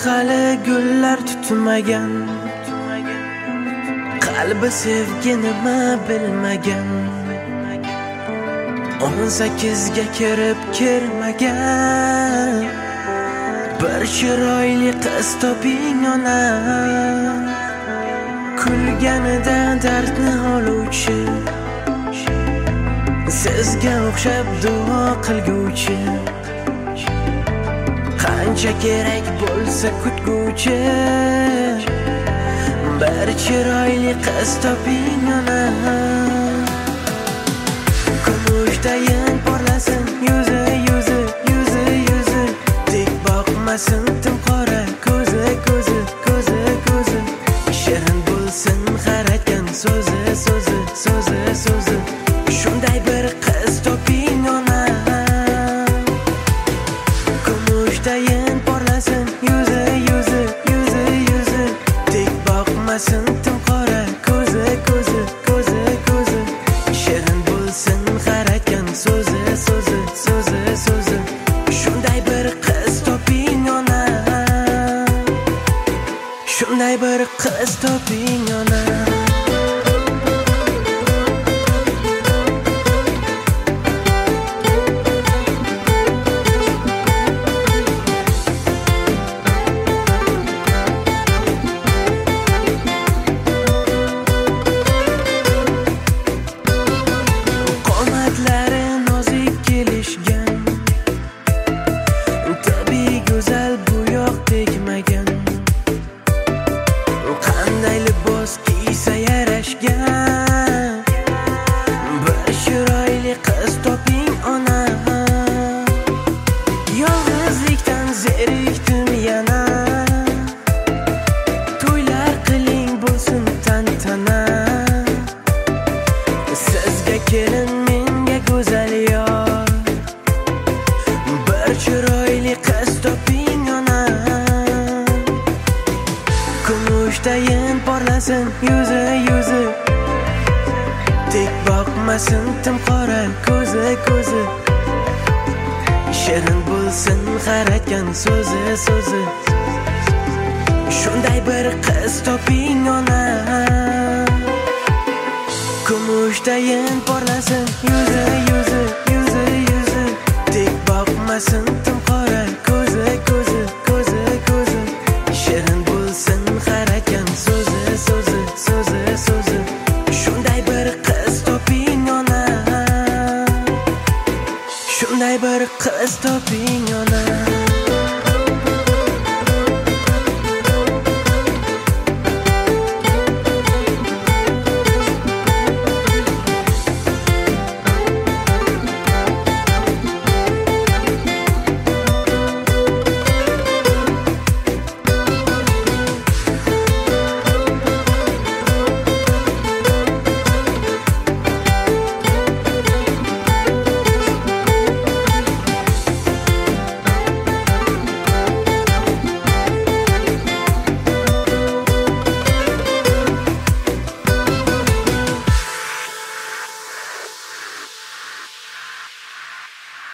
hali gullar tutmagan, qalbi sevgi nima bilmagan, 18ga kirib kirmagan bir chiroyli qiz toping ona, kulganida dardni oluvchi, sizga o'xshab duo qilguvchi, qancha kerak bo'lsa kutguvchi, bir chiroyli qiz toping ona. Kumushdayın porlasin yuzi, yuzi, yuzi, yuzi, tik boqmasin tim qora ko'zi, ko'zi, ko'zi, ko'zi, shirin bo'lsin har aytgan so'zi, so'zi, so'zi, so'zi, shunday bir qiz toping ona. Kumushdayın porlasin yuzi, yuzi, yuzi, yuzi, tik boqmasin tim qora ko'zi, ko'zi, ko'zi, ko'zi, shirin bo'lsin har aytgan so'zi, so'zi, so'zi, so'zi, shunday bir qiz toping ona, shunday bir qiz toping ona. Qanday libos kiysa yarashgan, bir chiroyli qiz toping ona. Yolg'izlikdan zerikdim yana, to'ylar qiling bo'lsin tantana, sizga kelin menga go'zal yor, bir chiroyli qiz toping ona. Kumushdayın porlasin yuzi, yuzi, tik boqmasin tim qora ko'zi, ko'zi, shirin bo'lsin har aytgan so'zi, so'zi, shunday bir qiz toping ona. Kumushdayın porlasin yuzi, yuzi, yuzi, yuzi, tik boqmasin tim qora ko'zi, ko'zi, ko'zi, ko'zi, shirin bo'lsin har aytgan so'zi, so'zi, so'zi, so'zi, shunday bir qiz toping ona, shunday bir qiz toping ona.